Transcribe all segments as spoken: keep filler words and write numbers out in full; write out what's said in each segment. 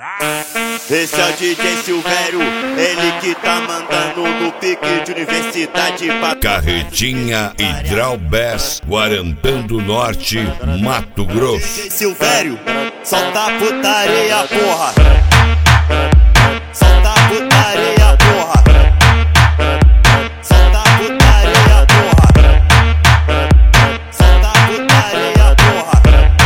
Esse é o D J Silvério, ele que tá mandando no pique de universidade pra Carretinha e Draubés, Guarantã do Norte, Mato Grosso. D J Silvério, solta a putaria, porra. Solta a putaria, porra. Solta a putaria, porra. Solta a putaria, porra.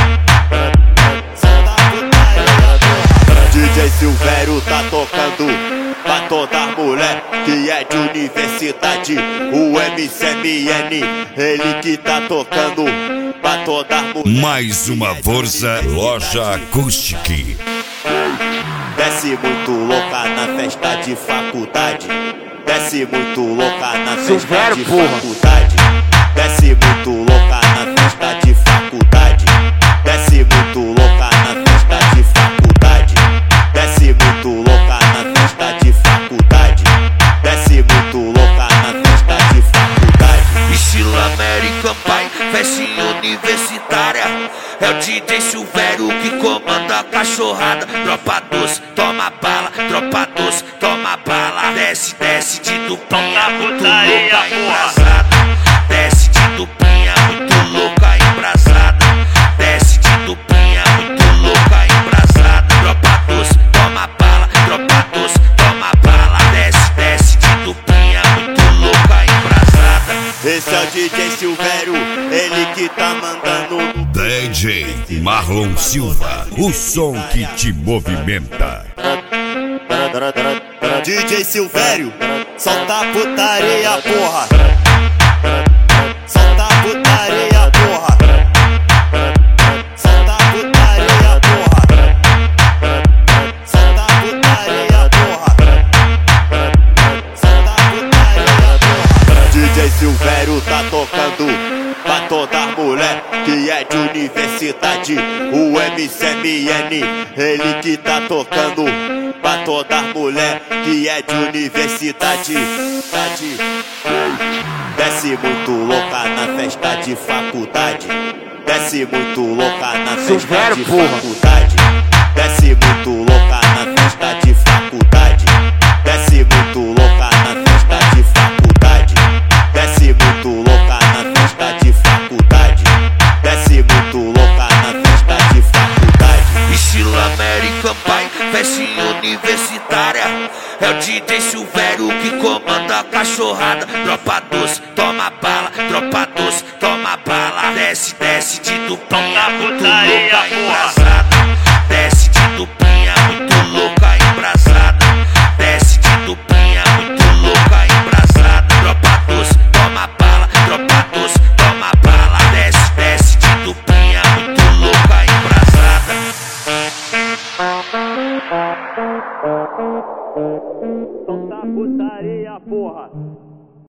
Solta a putaria, porra. D J Silvério tá tocando pra toda mulher que é de universidade. O M C M N, ele que tá tocando pra toda mulher. Mais uma força, Loja Acústica. Desce muito louca na festa de faculdade. Desce muito louca na festa de faculdade. Desce muito louca na festa de faculdade. Desce muito louca na festa de faculdade. Desce muito louca na festa de faculdade. Desce muito louca na festa de faculdade. Estilo American Pie, festinha universitária. É o D J Silvério que comanda a cachorrada. Tropa doce, toma bala, tropa doce, toma bala. Desce, desce de duplinha, muito louca, embrasada. Desce de duplinha, muito louca, embrasada. Desce de duplinha, muito louca, embrasada. Tropa doce, toma bala, tropa doce, toma bala. Desce, desce de duplinha, muito louca, embrasada. Esse é o D J Silvério, ele que tá mandando no D J Marlon Silva, o som que te movimenta. D J Silvério, solta a putaria, porra. Solta a putaria, porra. Solta a putaria, porra. Solta a putaria, porra. Solta a putaria, porra. D J Silvério tá tocando pra toda mulher que é de universidade. O M C M N, ele que tá tocando pra toda mulher que é de universidade. Desce muito louca na festa de faculdade. Desce muito louca na festa de faculdade. Desce muito louca na festa de faculdade. Desce muito louca na festa de faculdade. Desce muito louca na festa de faculdade. Desce muito louca na festa de faculdade. Estilo American Pie, festinha universitária. É o D J Silvério que comanda a cachorrada. Tropa doce, toma bala, tropa doce, toma bala. Desce, desce de duplinha, muito louca, embrasada. Desce de duplinha, muito louca, embrasada. Desce de duplinha, muito louca, embrasada. Tropa doce, toma bala, tropa doce, toma bala. Desce, desce de duplinha, muito louca, embrasada. Solta a putaria, porra.